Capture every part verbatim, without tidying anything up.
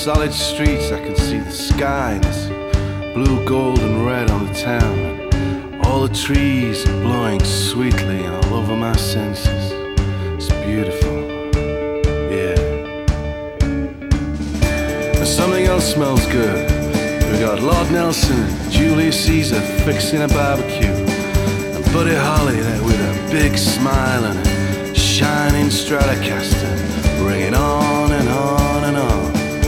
solid streets, I can see the sky and this blue, gold and red on the town. And all the trees are blowing sweetly all over my senses. It's beautiful, yeah. And something else smells good. We got Lord Nelson and Julius Caesar fixing a barbecue, and Buddy Holly there with a big smile and a shining Stratocaster, ringing on and on and on.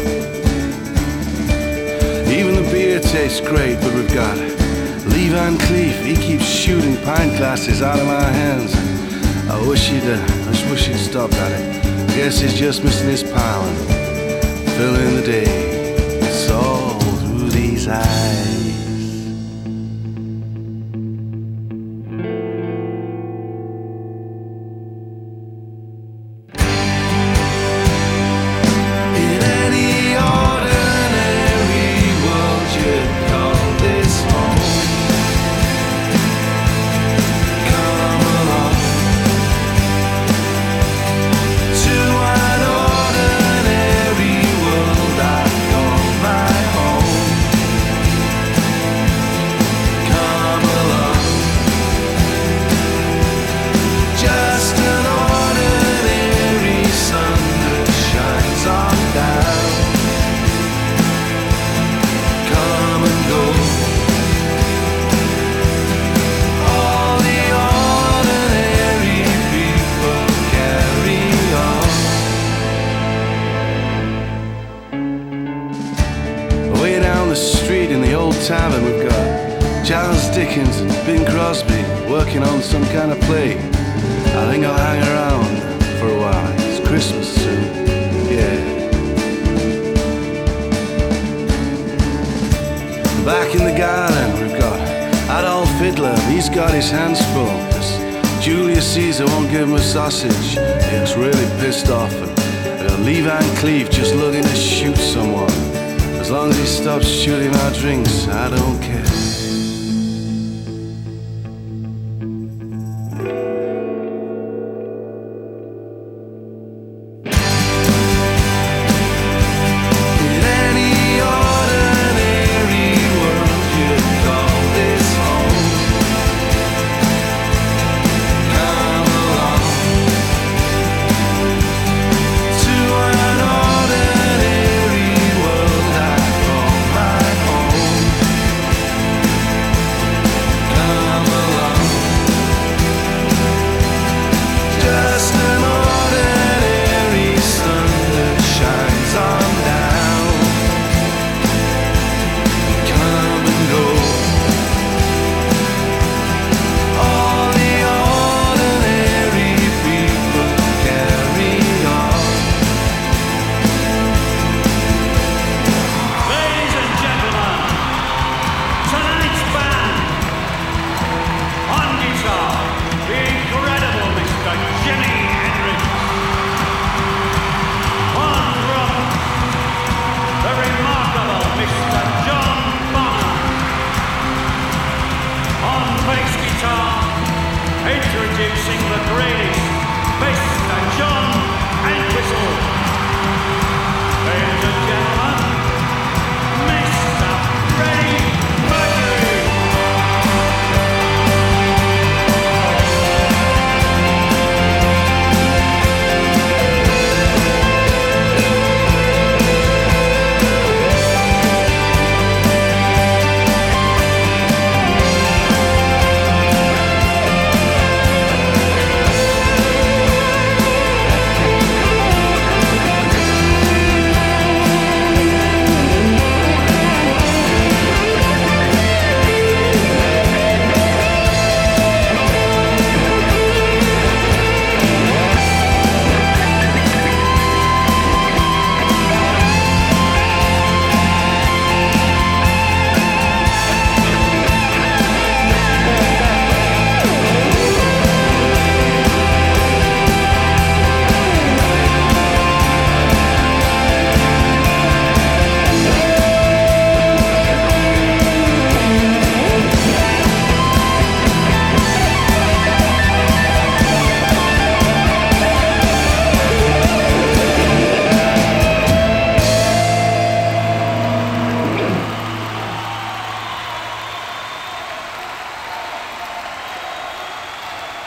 Even the beer tastes great, but we've got Lee Van Cleef. He keeps shooting pint glasses out of my hands. I wish he'd, uh, I just wish he'd stop at it. I guess he's just missing his pile and filling the day. It's all through these eyes. Tavern, we've got Charles Dickens and Bing Crosby working on some kind of play. I think I'll hang around for a while. It's Christmas soon, yeah. Back in the garden, we've got Adolf Hitler. He's got his hands full, 'cause Julius Caesar won't give him a sausage. He looks really pissed off. And we got Lee Van Cleef just looking to shoot someone. As long as he stops shooting our drinks, I don't care.